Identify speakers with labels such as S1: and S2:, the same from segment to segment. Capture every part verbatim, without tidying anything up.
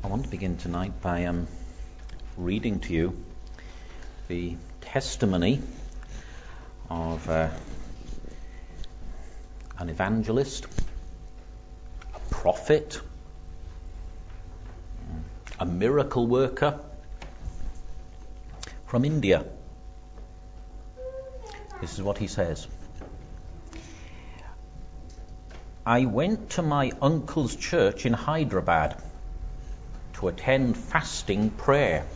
S1: I want to begin tonight by um, reading to you the testimony of uh, an evangelist, a prophet, a miracle worker from India. This is what he says. I went to my uncle's church in Hyderabad to attend fasting prayer.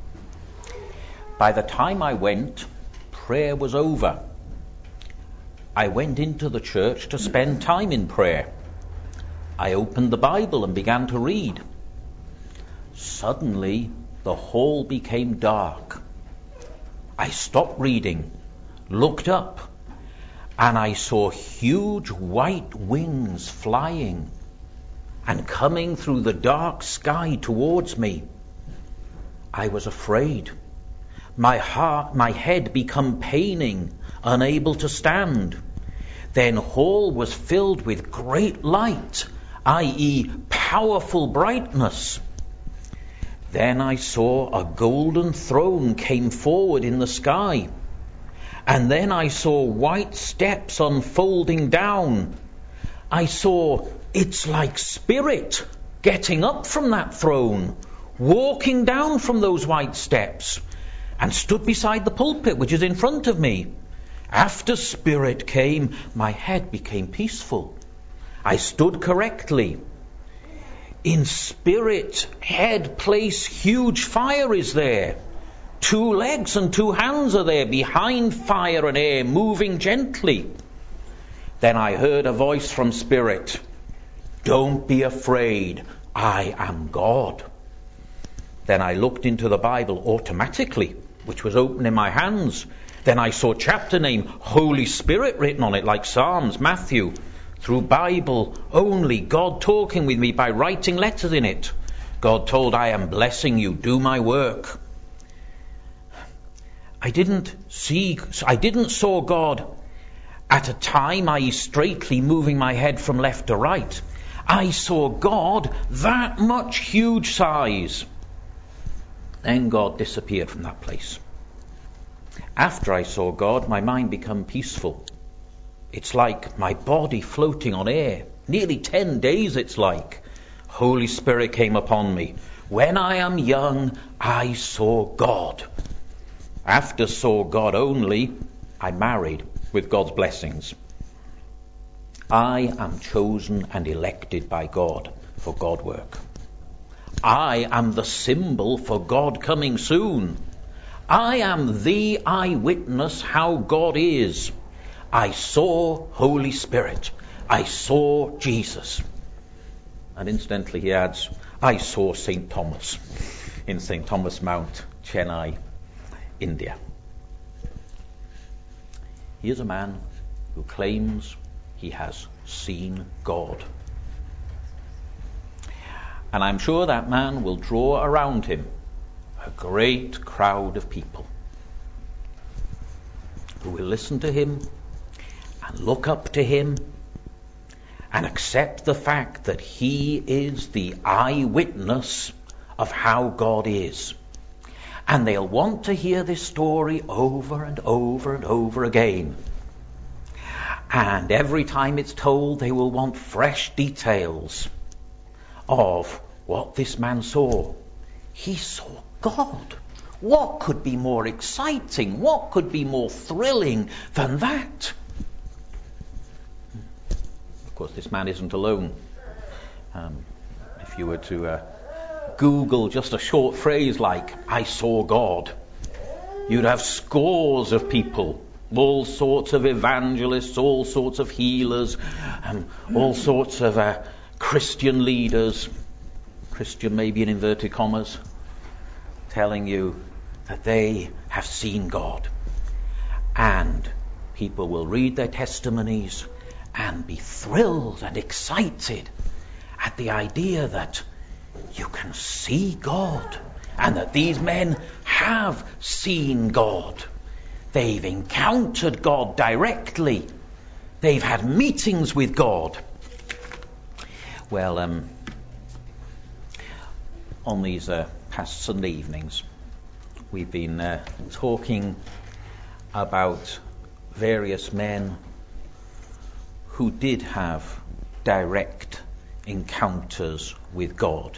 S1: By the time I went, prayer was over. I went into the church to spend time in prayer. I opened the Bible and began to read. Suddenly, the hall became dark. I stopped reading, looked up, and I saw huge white wings flying and coming through the dark sky towards me. I was afraid. My heart, my head became paining, unable to stand. Then all was filled with great light, that is powerful brightness. Then I saw a golden throne came forward in the sky. And then I saw white steps unfolding down. I saw it's like spirit getting up from that throne, walking down from those white steps, and stood beside the pulpit which is in front of me. After spirit came, my head became peaceful. I stood correctly. In spirit head place huge fire is there. Two legs and two hands are there behind fire and air, moving gently. Then I heard a voice from spirit. Don't be afraid, I am God. Then I looked into the Bible automatically, which was open in my hands. Then I saw chapter name Holy Spirit written on it, like Psalms, Matthew. Through Bible only, God talking with me by writing letters in it. God told, I am blessing you, do my work. I didn't see, I didn't saw God at a time, that is straightly moving my head from left to right. I saw God that much huge size. Then God disappeared from that place. After I saw God, my mind became peaceful. It's like my body floating on air. Nearly ten days it's like. Holy Spirit came upon me. When I am young, I saw God. After saw God only, I married with God's blessings. I am chosen and elected by God for God work. I am the symbol for God coming soon. I am the eyewitness how God is. I saw Holy Spirit. I saw Jesus. And incidentally he adds, I saw Saint Thomas in Saint Thomas Mount, Chennai, India. He is a man who claims he has seen God. And I'm sure that man will draw around him a great crowd of people who will listen to him and look up to him and accept the fact that he is the eyewitness of how God is. And they'll want to hear this story over and over and over again. And every time it's told, they will want fresh details of what this man saw. He saw God. What could be more exciting? What could be more thrilling than that? Of course, this man isn't alone. Um, if you were to uh, Google just a short phrase like, I saw God, you'd have scores of people, all sorts of evangelists, all sorts of healers, um, all sorts of uh, Christian leaders, Christian maybe in inverted commas, telling you that they have seen God. And people will read their testimonies and be thrilled and excited at the idea that you can see God and that these men have seen God. They've encountered God directly. They've had meetings with God. Well, um, on these uh, past Sunday evenings, we've been uh, talking about various men who did have direct encounters with God.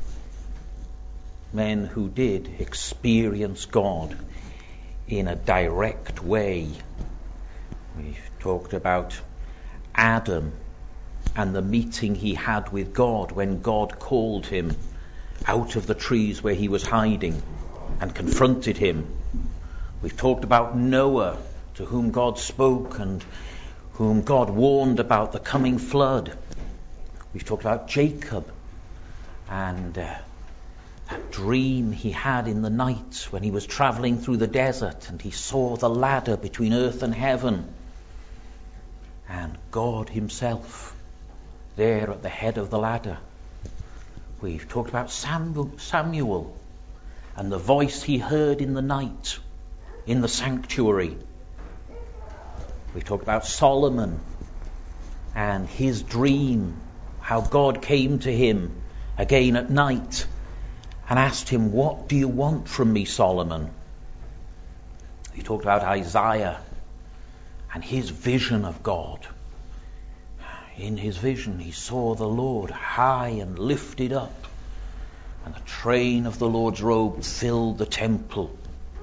S1: Men who did experience God in a direct way. We've talked about Adam and the meeting he had with God when God called him out of the trees where he was hiding and confronted him. We've talked about Noah, to whom God spoke and whom God warned about the coming flood. We've talked about Jacob and uh, that dream he had in the night when he was travelling through the desert and he saw the ladder between earth and heaven, and God himself there at the head of the ladder. We've talked about Samuel and the voice he heard in the night in the sanctuary. We've talked about Solomon and his dream, how God came to him again at night and asked him, "What do you want from me, Solomon?" We talked about Isaiah and his vision of God. In his vision he saw the Lord high and lifted up, and the train of the Lord's robe filled the temple.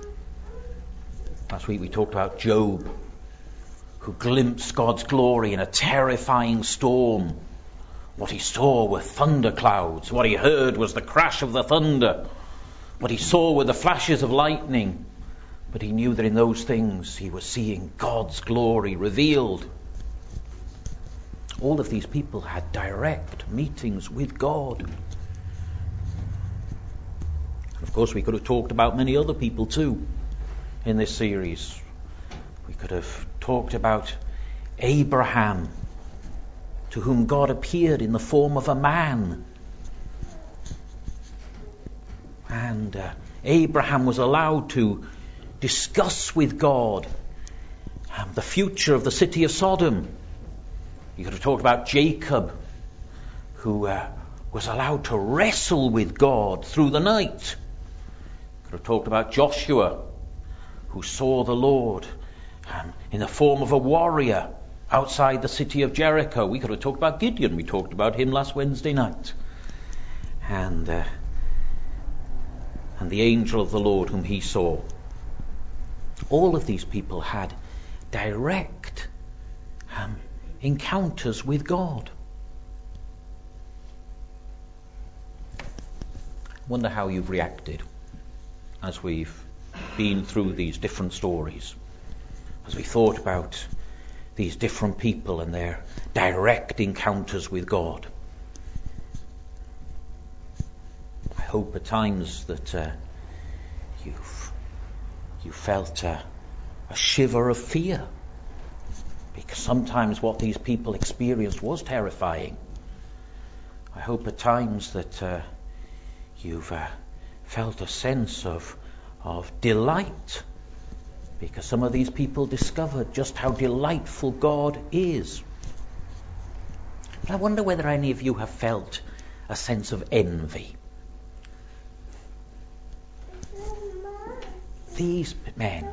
S1: Last week we talked about Job, who glimpsed God's glory in a terrifying storm. What he saw were thunder clouds. What he heard was the crash of the thunder. What he saw were the flashes of lightning. But he knew that in those things he was seeing God's glory revealed. All of these people had direct meetings with God. And of course, we could have talked about many other people too in this series. We could have talked about Abraham, to whom God appeared in the form of a man. And uh, Abraham was allowed to discuss with God um, the future of the city of Sodom. You could have talked about Jacob, who uh, was allowed to wrestle with God through the night. You could have talked about Joshua, who saw the Lord um, in the form of a warrior outside the city of Jericho. We could have talked about Gideon. We talked about him last Wednesday night. And uh, and the angel of the Lord whom he saw. All of these people had direct um, encounters with God. I wonder how you've reacted as we've been through these different stories, as we thought about these different people and their direct encounters with God. I hope at times that uh, you've you felt uh, a shiver of fear, because sometimes what these people experienced was terrifying. I hope at times that uh, you've uh, felt a sense of of delight, because some of these people discovered just how delightful God is. But I wonder whether any of you have felt a sense of envy. These men,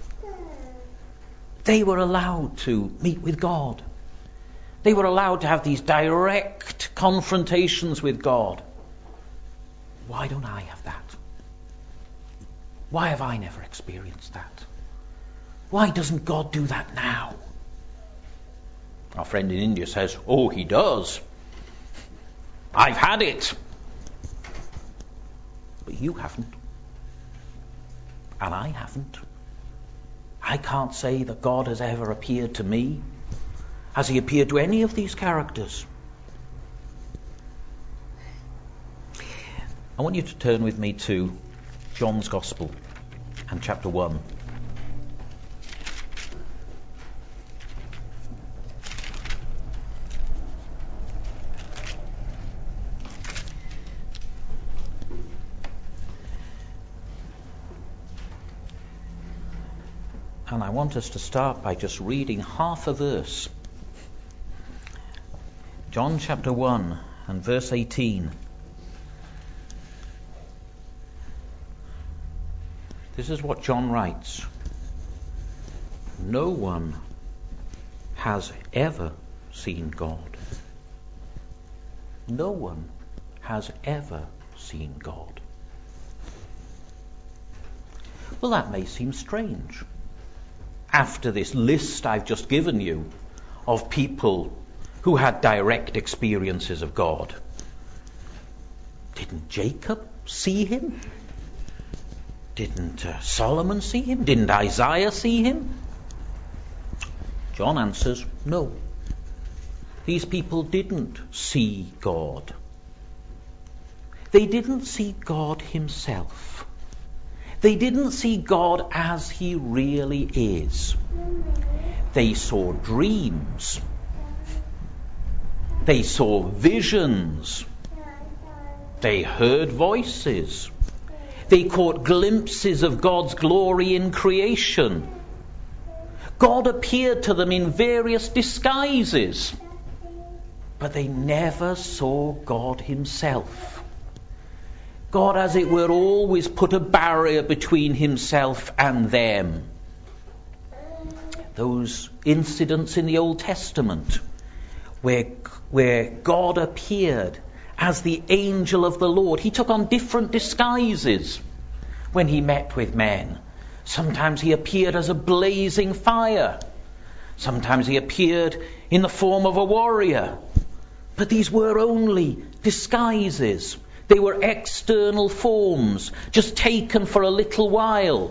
S1: they were allowed to meet with God. They were allowed to have these direct confrontations with God. Why don't I have that? Why have I never experienced that? Why doesn't God do that now? Our friend in India says, "Oh, he does. I've had it." But you haven't. And I haven't. I can't say that God has ever appeared to me. Has he appeared to any of these characters? I want you to turn with me to John's Gospel and chapter one. And I want us to start by just reading half a verse. John chapter one and verse eighteen. This is what John writes. No one has ever seen God. No one has ever seen God. Well, that may seem strange. After this list I've just given you of people who had direct experiences of God. Didn't Jacob see him? Didn't uh, Solomon see him? Didn't Isaiah see him? John answers, no. These people didn't see God. They didn't see God himself. They didn't see God as he really is. They saw dreams. They saw visions. They heard voices. They caught glimpses of God's glory in creation. God appeared to them in various disguises, but they never saw God himself. God, as it were, always put a barrier between himself and them. Those incidents in the Old Testament where, where God appeared as the angel of the Lord. He took on different disguises when he met with men. Sometimes he appeared as a blazing fire. Sometimes he appeared in the form of a warrior. But these were only disguises. They were external forms, just taken for a little while.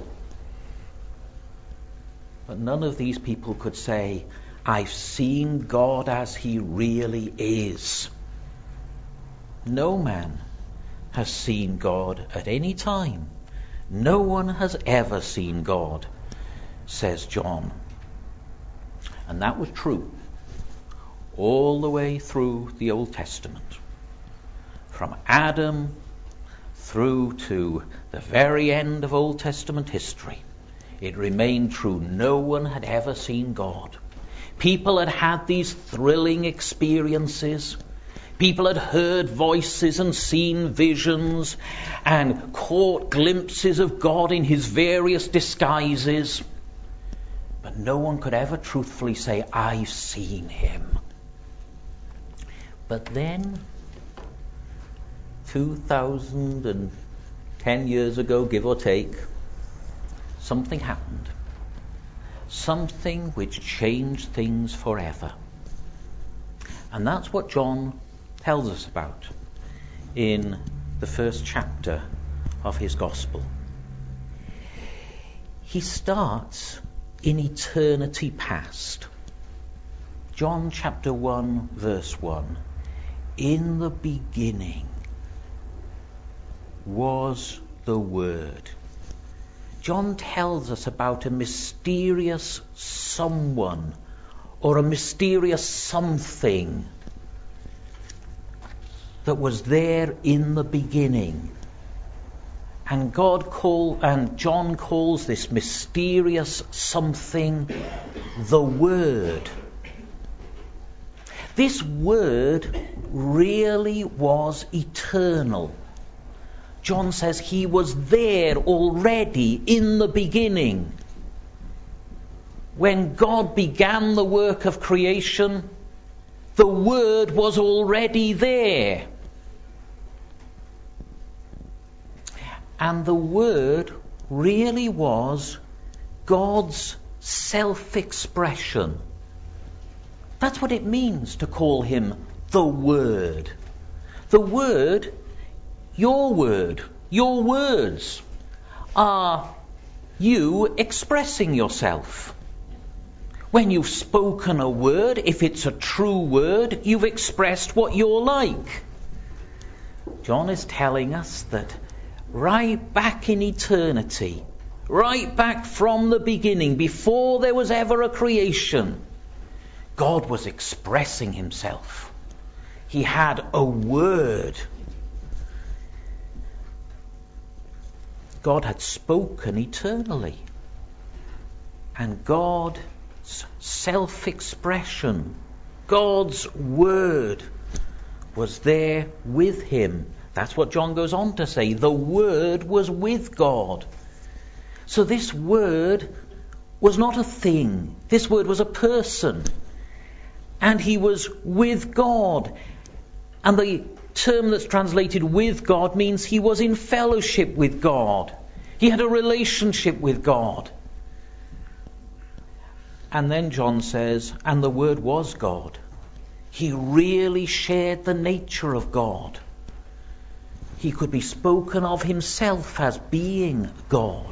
S1: But none of these people could say, I've seen God as he really is. No man has seen God at any time. No one has ever seen God, says John. And that was true all the way through the Old Testament. From Adam through to the very end of Old Testament history, it remained true. No one had ever seen God. People had had these thrilling experiences. People had heard voices and seen visions and caught glimpses of God in his various disguises. But no one could ever truthfully say, I've seen him. But then, two thousand ten years ago, give or take, something happened. Something which changed things forever. And that's what John tells us about in the first chapter of his gospel. He starts in eternity past. John chapter one, verse one. In the beginning was the Word. John tells us about a mysterious someone or a mysterious something that was there in the beginning. And God call and John calls this mysterious something the Word. This Word really was eternal. John says he was there already in the beginning. When God began the work of creation, the Word was already there. And the Word really was God's self-expression. That's what it means to call him the Word. The Word, your word, your words, are you expressing yourself. When you've spoken a word, if it's a true word, you've expressed what you're like. John is telling us that right back in eternity, right back from the beginning, before there was ever a creation, God was expressing himself. He had a word. God had spoken eternally. And God's self-expression, God's word, was there with him. That's what John goes on to say. The Word was with God. So this Word was not a thing. This Word was a person. And he was with God. And the term that's translated with God means he was in fellowship with God. He had a relationship with God. And then John says, and the Word was God. He really shared the nature of God. He could be spoken of himself as being God.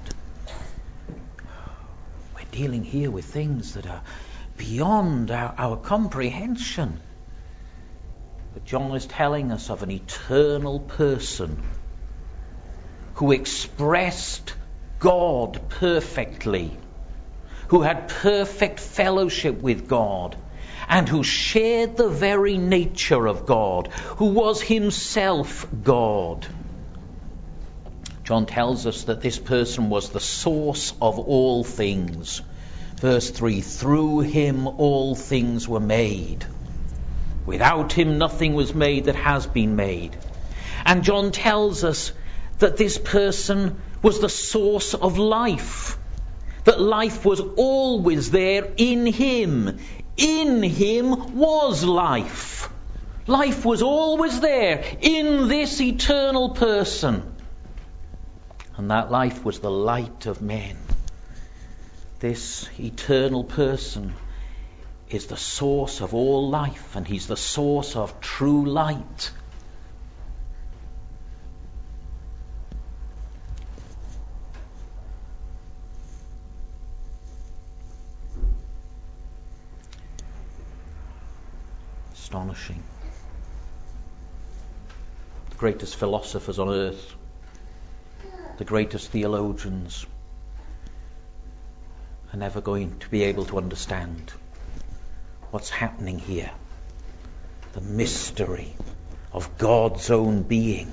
S1: We're dealing here with things that are beyond our, our comprehension. But John is telling us of an eternal person who expressed God perfectly, who had perfect fellowship with God, and who shared the very nature of God, who was himself God. John tells us that this person was the source of all things. Verse three, through him all things were made. Without him nothing was made that has been made. And John tells us that this person was the source of life. That life was always there in him. In him was life. Life was always there in this eternal person. And that life was the light of men. This eternal person is the source of all life, and he's the source of true light. Astonishing. The greatest philosophers on earth, the greatest theologians, are never going to be able to understand what's happening here. The mystery of God's own being.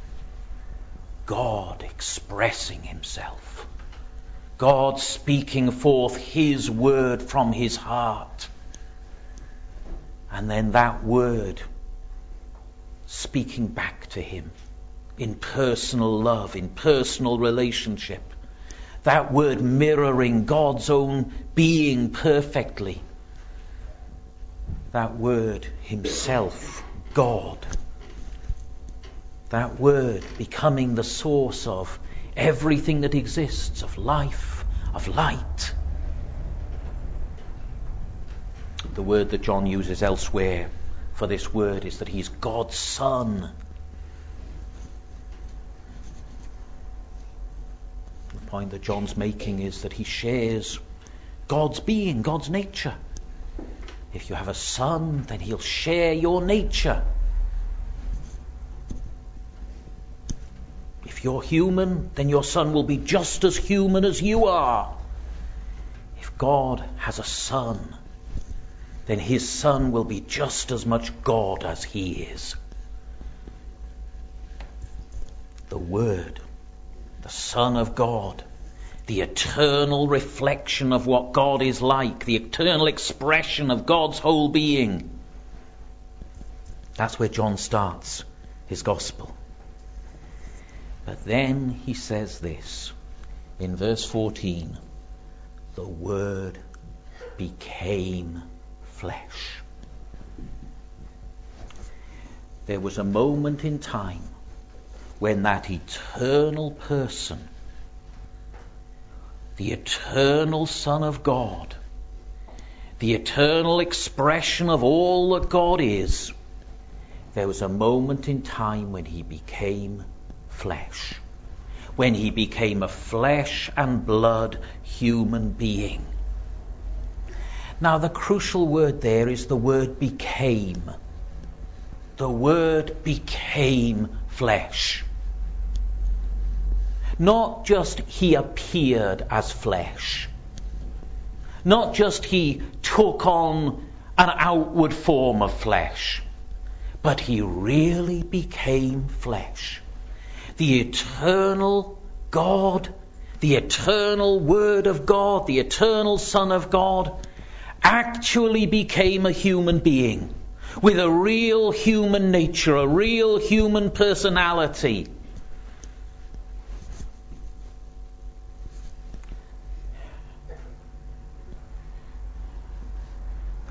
S1: God expressing himself. God speaking forth his word from his heart. And then that word speaking back to him in personal love, in personal relationship. That word mirroring God's own being perfectly. That word himself, God. That word becoming the source of everything that exists, of life, of light. The word that John uses elsewhere for this word is that he's God's Son. The point that John's making is that he shares God's being, God's nature. If you have a son, then he'll share your nature. If you're human, then your son will be just as human as you are. If God has a son, then his son will be just as much God as he is. The Word, the Son of God, the eternal reflection of what God is like, the eternal expression of God's whole being. That's where John starts his gospel. But then he says this in verse fourteen, the Word became flesh. There was a moment in time when that eternal person, the eternal Son of God, the eternal expression of all that God is, there was a moment in time when he became flesh, when he became a flesh and blood human being. Now the crucial word there is the word became. The Word became flesh. Not just he appeared as flesh. Not just he took on an outward form of flesh. But he really became flesh. The eternal God, the eternal Word of God, the eternal Son of God, actually became a human being with a real human nature, a real human personality.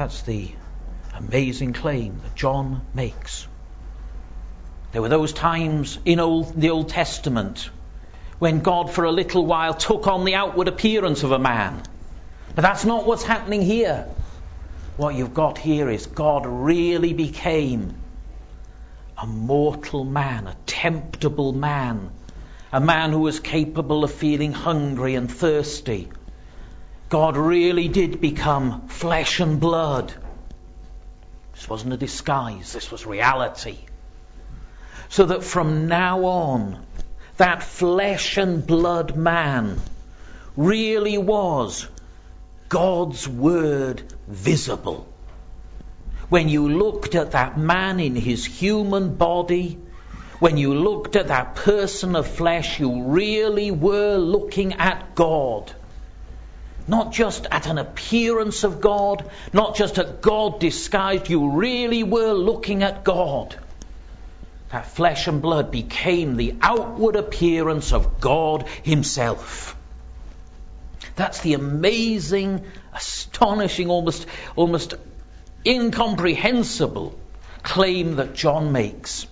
S1: That's the amazing claim that John makes. There were those times in old, the Old Testament when God for a little while took on the outward appearance of a man. But that's not what's happening here. What you've got here is God really became a mortal man, a temptable man, a man who was capable of feeling hungry and thirsty. God really did become flesh and blood. This wasn't a disguise, this was reality. So that from now on, that flesh and blood man really was God's Word visible. When you looked at that man in his human body, when you looked at that person of flesh, you really were looking at God. Not just at an appearance of God, not just at God disguised, you really were looking at God. That flesh and blood became the outward appearance of God Himself. That's the amazing, astonishing, almost, almost incomprehensible claim that John makes.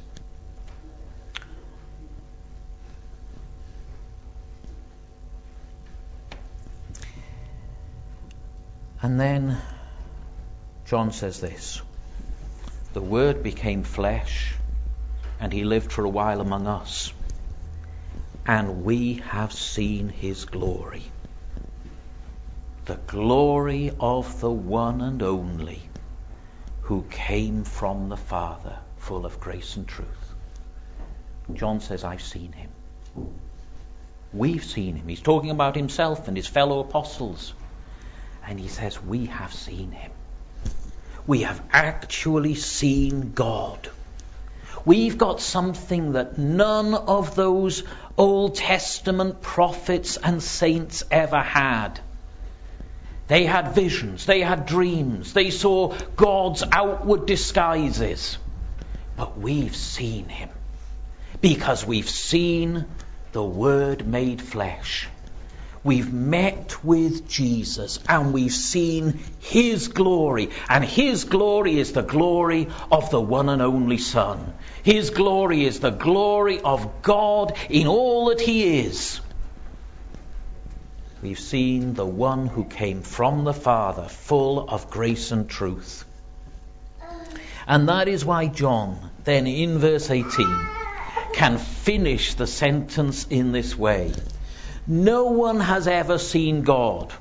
S1: And then John says this: the Word became flesh, and He lived for a while among us, and we have seen His glory. The glory of the one and only, who came from the Father, full of grace and truth. John says, I've seen Him. We've seen Him. He's talking about himself and his fellow apostles. And he says, we have seen Him. We have actually seen God. We've got something that none of those Old Testament prophets and saints ever had. They had visions, they had dreams, they saw God's outward disguises. But we've seen Him, because we've seen the Word made flesh. We've met with Jesus and we've seen His glory. And His glory is the glory of the one and only Son. His glory is the glory of God in all that He is. We've seen the one who came from the Father, full of grace and truth. And that is why John, then in verse eighteen, can finish the sentence in this way. No one has ever seen God,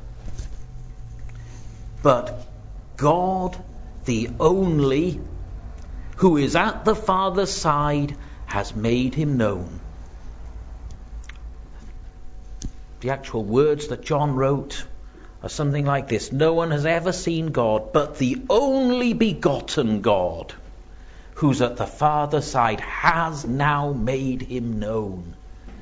S1: but God, the only, who is at the Father's side, has made Him known. The actual words that John wrote are something like this: no one has ever seen God, but the only begotten God, who's at the Father's side, has now made Him known.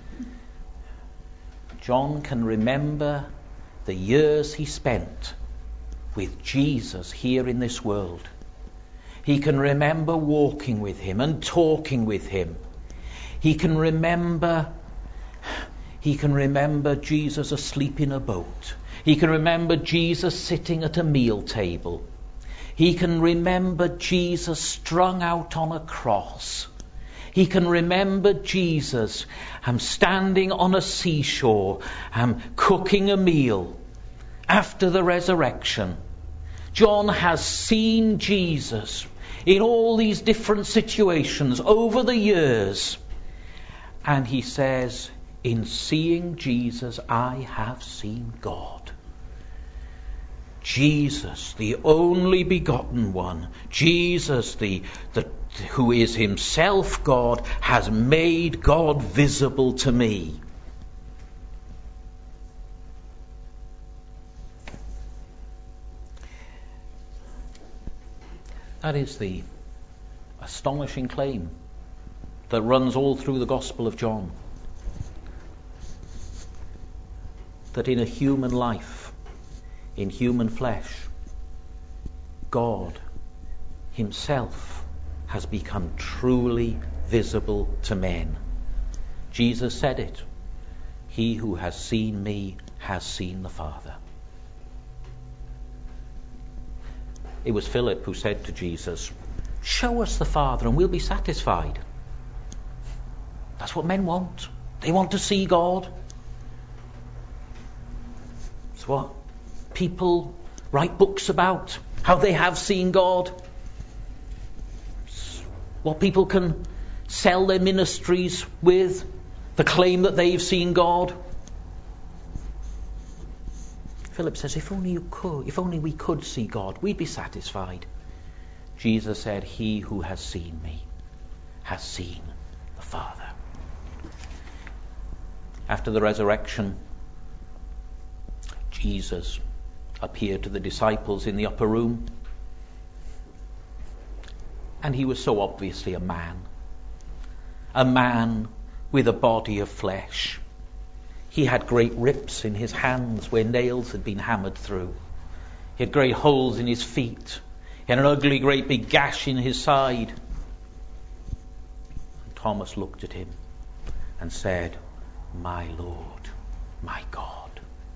S1: John can remember the years he spent with Jesus here in this world. He can remember walking with Him and talking with Him. He can remember He can remember Jesus asleep in a boat. He can remember Jesus sitting at a meal table. He can remember Jesus strung out on a cross. He can remember Jesus um, standing on a seashore, um, cooking a meal after the resurrection. John has seen Jesus in all these different situations over the years. And he says, in seeing Jesus, I have seen God. Jesus, the only begotten one, Jesus, the, the who is Himself God, has made God visible to me. That is the astonishing claim that runs all through the Gospel of John. That in a human life, in human flesh, God Himself has become truly visible to men. Jesus said it. He who has seen me has seen the Father. It was Philip who said to Jesus, "Show us the Father and we'll be satisfied." That's what men want. They want to see God. It's what people write books about, how they have seen God. It's what people can sell their ministries with, the claim that they've seen God. Philip says, if only you could, if only we could see God, we'd be satisfied. Jesus said, "He who has seen me has seen the Father." After the resurrection, Jesus appeared to the disciples in the upper room. And he was so obviously a man. A man with a body of flesh. He had great rips in his hands where nails had been hammered through. He had great holes in his feet. He had an ugly great big gash in his side. And Thomas looked at him and said, "My Lord, my God."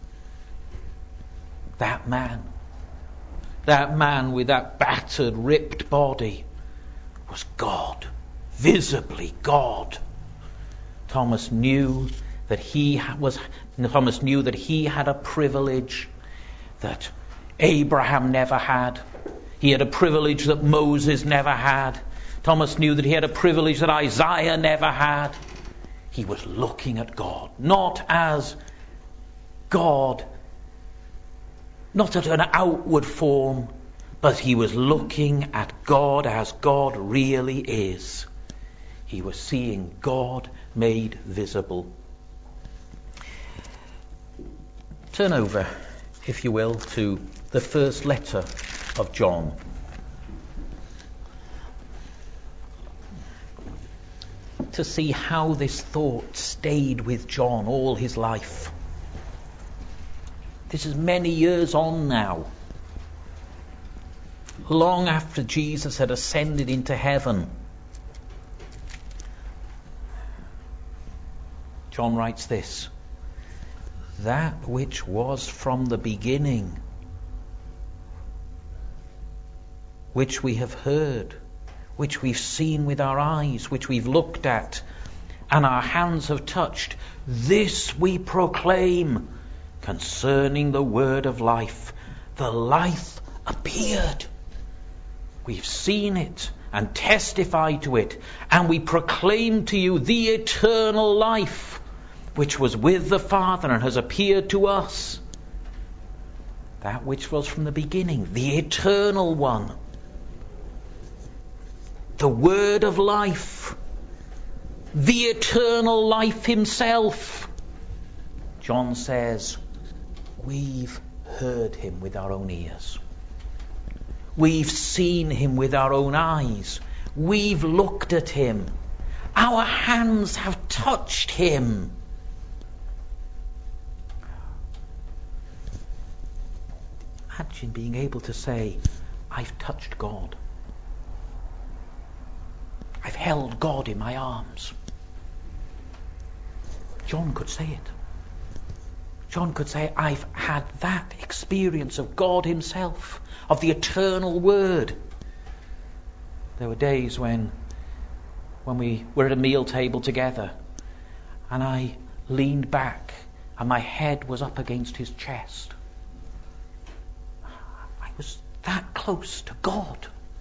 S1: That man, that man with that battered, ripped body was God, visibly God. Thomas knew that he was, Thomas knew that he had a privilege that Abraham never had. He had a privilege that Moses never had. Thomas knew that he had a privilege that Isaiah never had. He was looking at God, not as God, not at an outward form, but he was looking at God as God really is. He was seeing God made visible. Turn over, if you will, to the first letter of John. To see how this thought stayed with John all his life. This is many years on now. Long after Jesus had ascended into heaven. John writes this: "That which was from the beginning, which we have heard, which we've seen with our eyes, which we've looked at, and our hands have touched, this we proclaim concerning the word of life. The life appeared. We've seen it and testified to it, and we proclaim to you the eternal life, which was with the Father and has appeared to us." That which was from the beginning, the eternal one. The word of life. The eternal life himself. John says, we've heard him with our own ears. We've seen him with our own eyes. We've looked at him. Our hands have touched him. Imagine being able to say, I've touched God. I've held God in my arms. John could say it. John could say, I've had that experience of God himself, of the eternal word. There were days when, when we were at a meal table together, and I leaned back and my head was up against his chest. I was that close to God.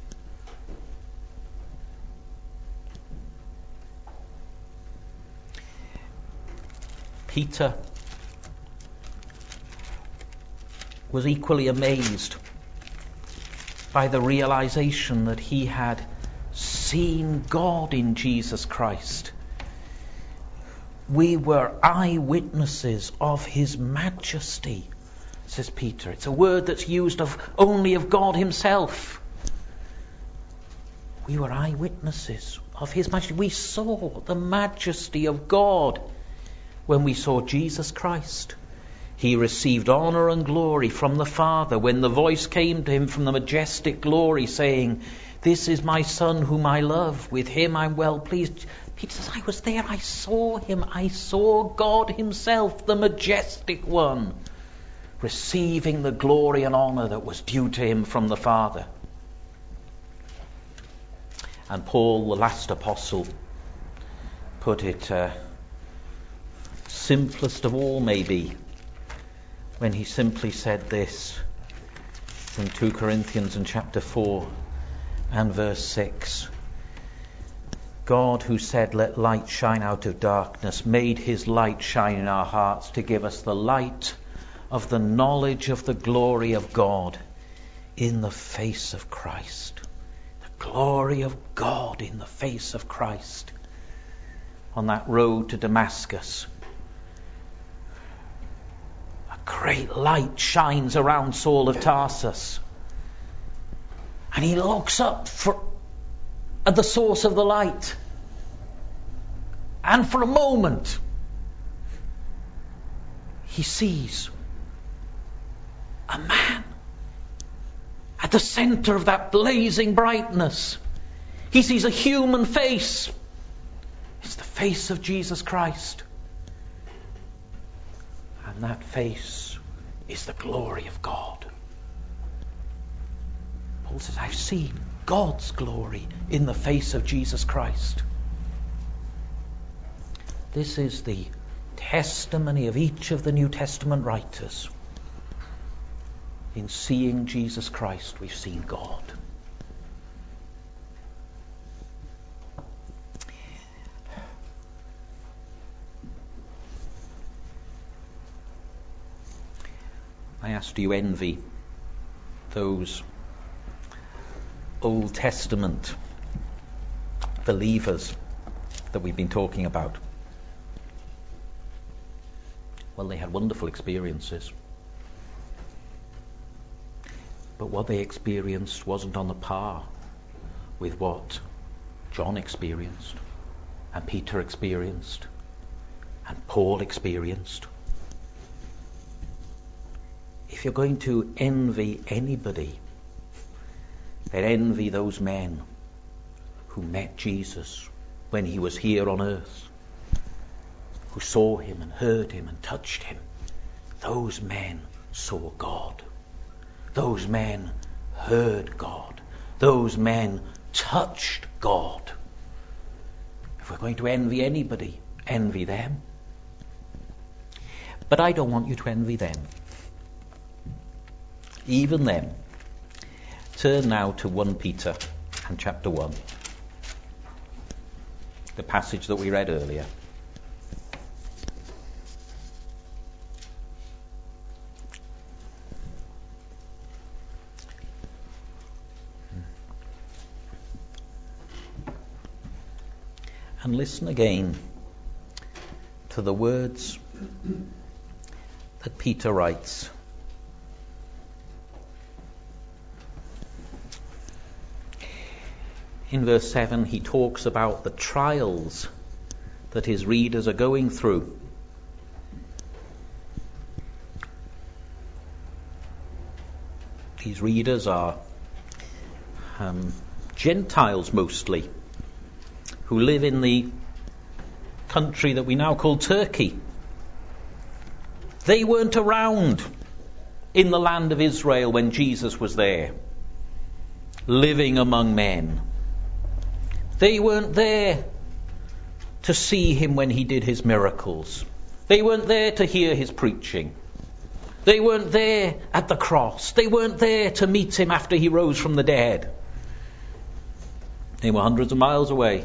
S1: Peter was equally amazed by the realization that he had seen God in Jesus Christ. We were eyewitnesses of his majesty, says Peter. It's a word that's used of only of God himself. We were eyewitnesses of his majesty. We saw the majesty of God when we saw Jesus Christ. He received honor and glory from the Father when the voice came to him from the majestic glory saying, "This is my Son whom I love. With him I'm well pleased." Peter says, I was there. I saw him. I saw God himself, the majestic one, receiving the glory and honor that was due to him from the Father. And Paul, the last apostle, put it uh, simplest of all maybe, when he simply said this in two Corinthians in chapter four and verse six. God, who said, "Let light shine out of darkness," made his light shine in our hearts to give us the light of the knowledge of the glory of God in the face of Christ. The glory of God in the face of Christ. On that road to Damascus, a great light shines around Saul of Tarsus. And he looks up for, at the source of the light. And for a moment, he sees a man at the center of that blazing brightness. He sees a human face. It's the face of Jesus Christ. And that face is the glory of God. Paul says, I've seen God's glory in the face of Jesus Christ. This is the testimony of each of the New Testament writers. In seeing Jesus Christ, we've seen God. I asked, do you envy those Old Testament believers that we've been talking about? Well, they had wonderful experiences. But what they experienced wasn't on the par with what John experienced, and Peter experienced, and Paul experienced. If you're going to envy anybody, then envy those men who met Jesus when he was here on earth, who saw him and heard him and touched him. Those men saw God. Those men heard God. Those men touched God. If we're going to envy anybody, envy them. But I don't want you to envy them. Even them. Turn now to First Peter and chapter one. The passage that we read earlier. And listen again to the words that Peter writes. In verse seven, he talks about the trials that his readers are going through. These readers are um, Gentiles mostly, who live in the country that we now call Turkey. They weren't around in the land of Israel when Jesus was there, living among men. They weren't there to see him when he did his miracles. They weren't there to hear his preaching. They weren't there at the cross. They weren't there to meet him after he rose from the dead. They were hundreds of miles away.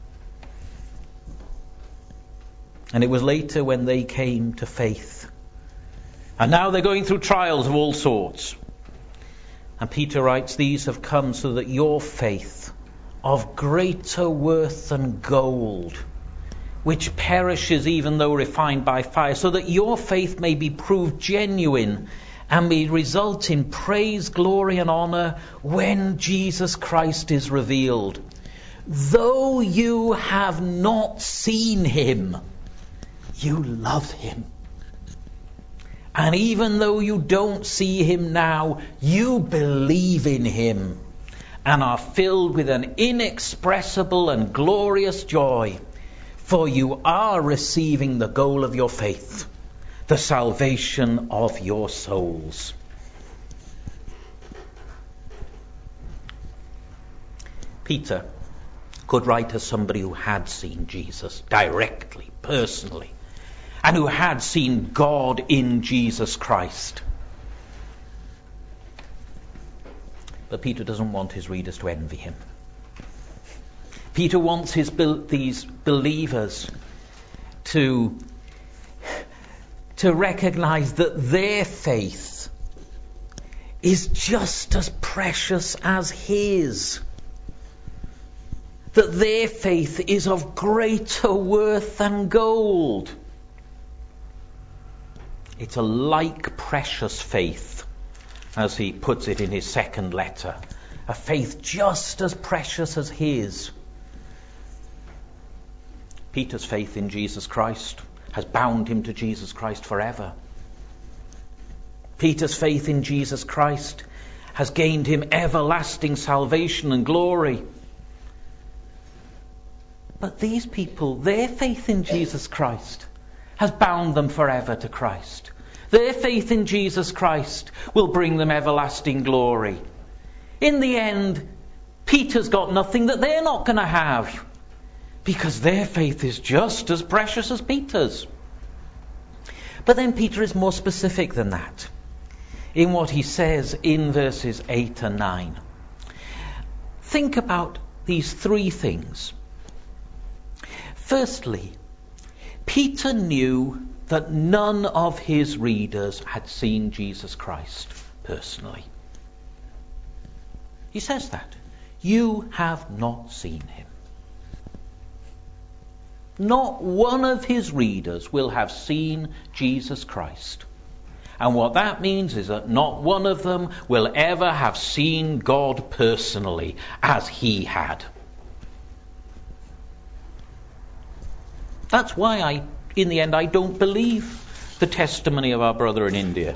S1: And it was later when they came to faith. And now they're going through trials of all sorts. And Peter writes, these have come so that your faith, of greater worth than gold, which perishes even though refined by fire, so that your faith may be proved genuine and may result in praise, glory and honor when Jesus Christ is revealed. Though you have not seen him, you love him. And even though you don't see him now, you believe in him and are filled with an inexpressible and glorious joy, for you are receiving the goal of your faith, the salvation of your souls. Peter could write as somebody who had seen Jesus directly, personally, and who had seen God in Jesus Christ. But Peter doesn't want his readers to envy him. Peter wants his these believers to, to recognize that their faith is just as precious as his. That their faith is of greater worth than gold. It's a like precious faith, as he puts it in his second letter. A faith just as precious as his. Peter's faith in Jesus Christ has bound him to Jesus Christ forever. Peter's faith in Jesus Christ has gained him everlasting salvation and glory. But these people, their faith in Jesus Christ has bound them forever to Christ. Their faith in Jesus Christ will bring them everlasting glory. In the end, Peter's got nothing that they're not going to have, because their faith is just as precious as Peter's. But then Peter is more specific than that in what he says in verses eight and nine. Think about these three things. Firstly, Peter knew that none of his readers had seen Jesus Christ personally. He says that. You have not seen him. Not one of his readers will have seen Jesus Christ. And what that means is that not one of them will ever have seen God personally as he had. That's why I, in the end, I don't believe the testimony of our brother in India.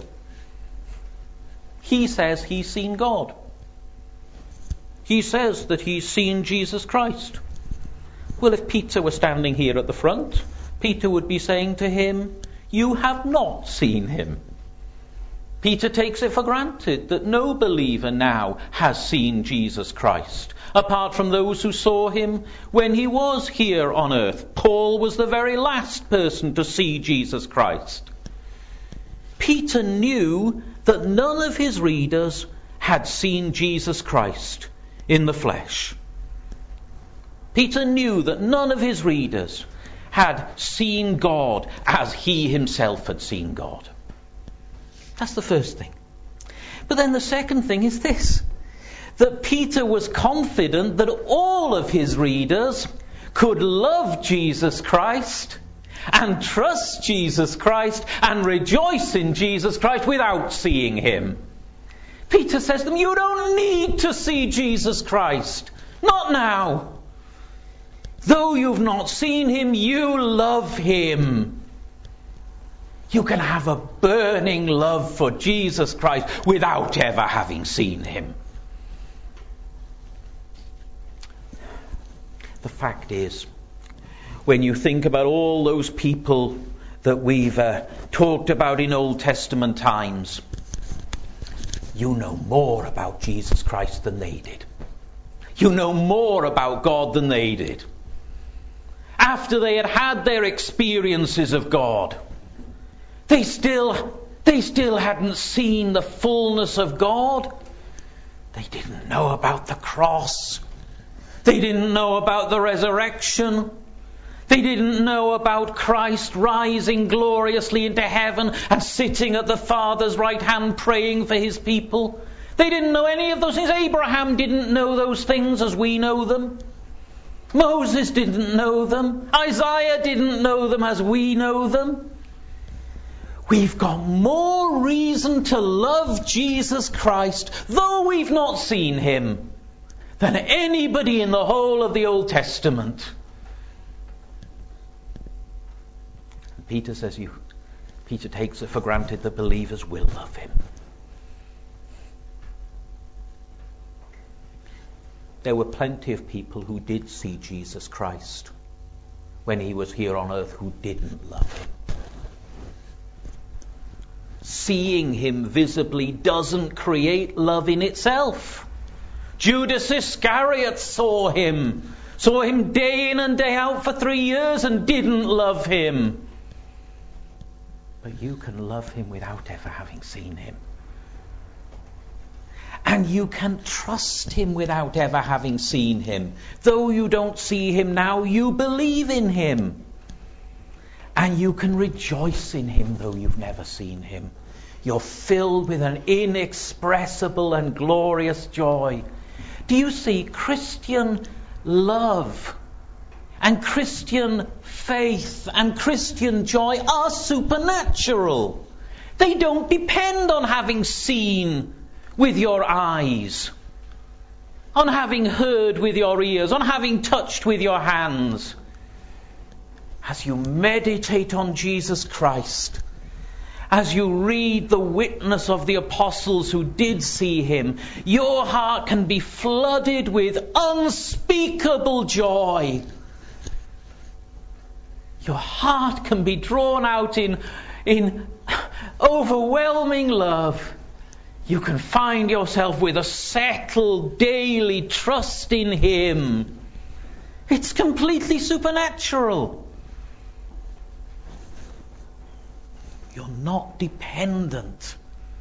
S1: He says he's seen God. He says that he's seen Jesus Christ. Well, if Peter were standing here at the front, Peter would be saying to him, you have not seen him. Peter takes it for granted that no believer now has seen Jesus Christ, apart from those who saw him when he was here on earth. Paul was the very last person to see Jesus Christ. Peter knew that none of his readers had seen Jesus Christ in the flesh. Peter knew that none of his readers had seen God as he himself had seen God. That's the first thing. But then the second thing is this, that Peter was confident that all of his readers could love Jesus Christ and trust Jesus Christ and rejoice in Jesus Christ without seeing him. Peter says to them, you don't need to see Jesus Christ. Not now. Though you've not seen him, you love him. You can have a burning love for Jesus Christ without ever having seen him. The fact is, when you think about all those people that we've uh, talked about in Old Testament times, you know more about Jesus Christ than they did. You know more about God than they did. After they had had their experiences of God, they still, they still hadn't seen the fullness of God. They didn't know about the cross. They didn't know about the resurrection. They didn't know about Christ rising gloriously into heaven and sitting at the Father's right hand praying for his people. They didn't know any of those things. Abraham didn't know those things as we know them. Moses didn't know them. Isaiah didn't know them as we know them. We've got more reason to love Jesus Christ, though we've not seen him, than anybody in the whole of the Old Testament. Peter says you. Peter takes it for granted that believers will love him. There were plenty of people who did see Jesus Christ when he was here on earth who didn't love him. Seeing him visibly doesn't create love in itself. Judas Iscariot saw him, Saw him day in and day out for three years and didn't love him. But you can love him without ever having seen him. And you can trust him without ever having seen him. Though you don't see him now, you believe in him. And you can rejoice in him though you've never seen him. You're filled with an inexpressible and glorious joy. Do you see, Christian love and Christian faith and Christian joy are supernatural. They don't depend on having seen with your eyes, on having heard with your ears, on having touched with your hands. As you meditate on Jesus Christ, as you read the witness of the apostles who did see him, your heart can be flooded with unspeakable joy. Your heart can be drawn out in, in overwhelming love. You can find yourself with a settled daily trust in him. It's completely supernatural. You're not dependent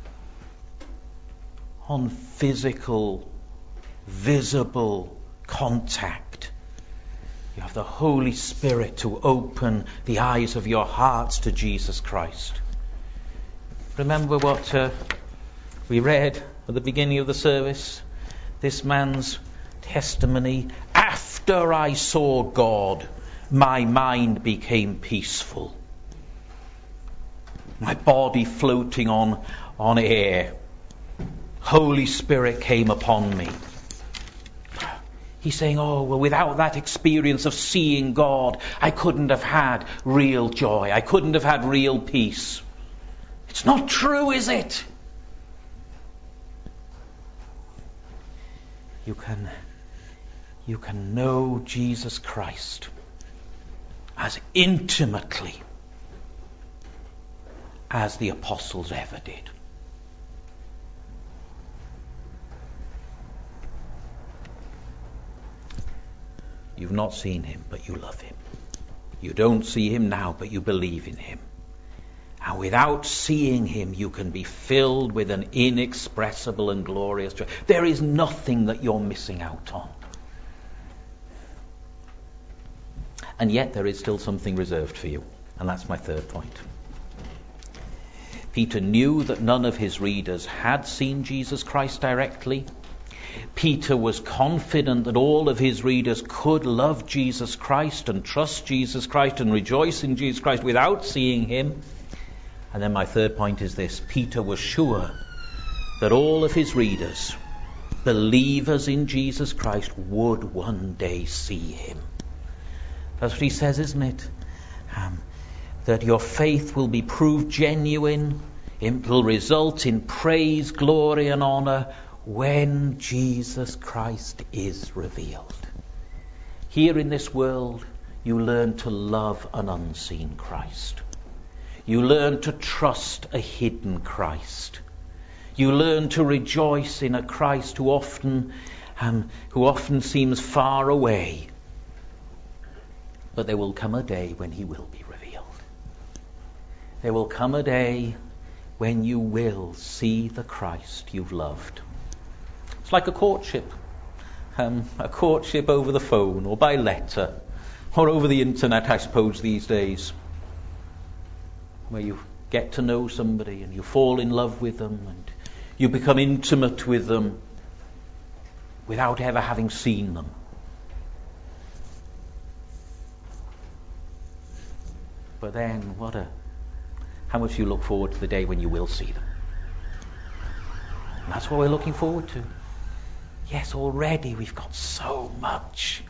S1: on physical, visible contact. You have the Holy Spirit to open the eyes of your hearts to Jesus Christ. Remember what uh, we read at the beginning of the service? This man's testimony. After I saw God, my mind became peaceful. My body floating on, on air. Holy Spirit came upon me. He's saying, oh, well, without that experience of seeing God, I couldn't have had real joy. I couldn't have had real peace. It's not true, is it? You can, you can know Jesus Christ as intimately as the apostles ever did. You've not seen him, but you love him. You don't see him now, but you believe in him. And without seeing him, you can be filled with an inexpressible and glorious joy. There is nothing that you're missing out on. And yet there is still something reserved for you. And that's my third point. Peter knew that none of his readers had seen Jesus Christ directly. Peter was confident that all of his readers could love Jesus Christ and trust Jesus Christ and rejoice in Jesus Christ without seeing him. And then my third point is this. Peter was sure that all of his readers, believers in Jesus Christ, would one day see him. That's what he says, isn't it? Um, that your faith will be proved genuine. It will result in praise, glory and honour when Jesus Christ is revealed. Here in this world, you learn to love an unseen Christ. You learn to trust a hidden Christ. You learn to rejoice in a Christ who often, um, who often seems far away. But there will come a day when he will be revealed. There will come a day when you will see the Christ you've loved. It's like a courtship. Um, a courtship over the phone or by letter or over the internet, I suppose, these days. Where you get to know somebody and you fall in love with them and you become intimate with them without ever having seen them. But then, what a, how much you look forward to the day when you will see them. And that's what we're looking forward to. Yes, already we've got so much.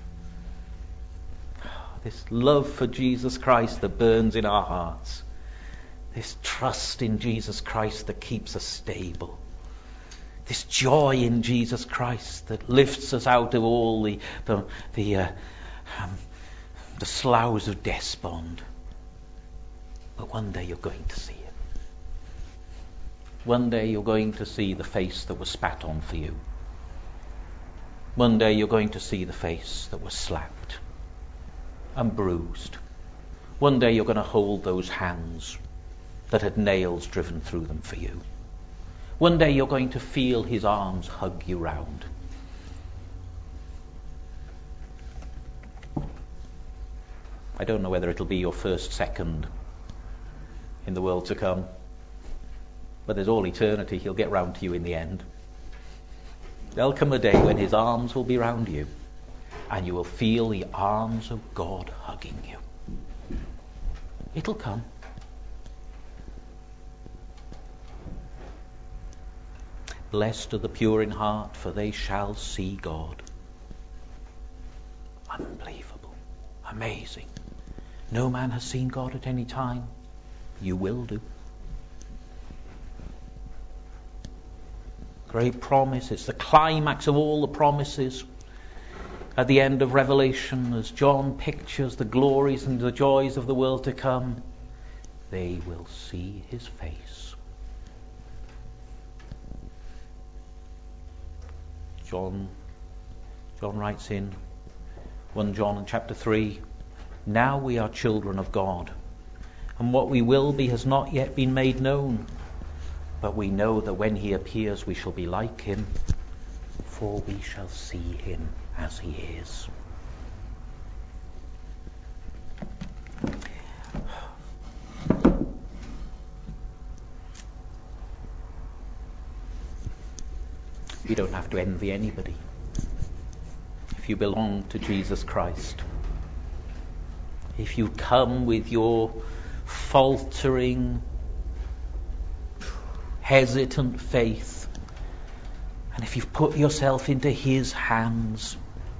S1: This love for Jesus Christ that burns in our hearts. This trust in Jesus Christ that keeps us stable. This joy in Jesus Christ that lifts us out of all the the the, uh, um, the sloughs of despond. But one day you're going to see him. One day you're going to see the face that was spat on for you. One day you're going to see the face that was slapped and bruised. One day you're going to hold those hands that had nails driven through them for you. One day you're going to feel his arms hug you round. I don't know whether it'll be your first second in the world to come, but there's all eternity. He'll get round to you in the end. There'll come a day when his arms will be round you, and you will feel the arms of God hugging you. It'll come. Blessed are the pure in heart, for they shall see God. Unbelievable. Amazing. No man has seen God at any time. You will do. Great promise. It's the climax of all the promises. At the end of Revelation, as John pictures the glories and the joys of the world to come, they will see his face. John, John writes in First John chapter three, now we are children of God, and what we will be has not yet been made known. But we know that when he appears we shall be like him, for we shall see him as he is. You don't have to envy anybody if you belong to Jesus Christ. If you come with your faltering, hesitant faith, and if you've put yourself into his hands,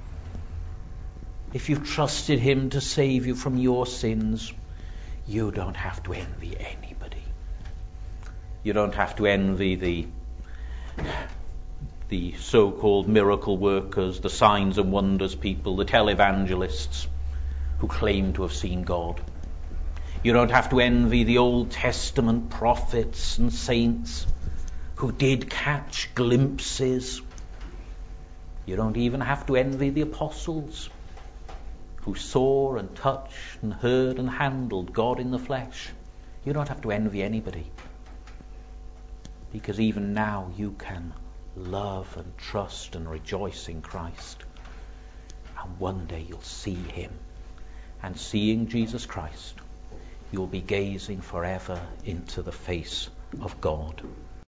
S1: if you've trusted him to save you from your sins, you don't have to envy anybody. You don't have to envy the the so-called miracle workers, the signs and wonders people, the televangelists who claim to have seen God. You don't have to envy the Old Testament prophets and saints who did catch glimpses. You don't even have to envy the apostles who saw and touched and heard and handled God in the flesh. You don't have to envy anybody, because even now you can love and trust and rejoice in Christ. And one day you'll see him, and seeing Jesus Christ, you'll be gazing forever into the face of God.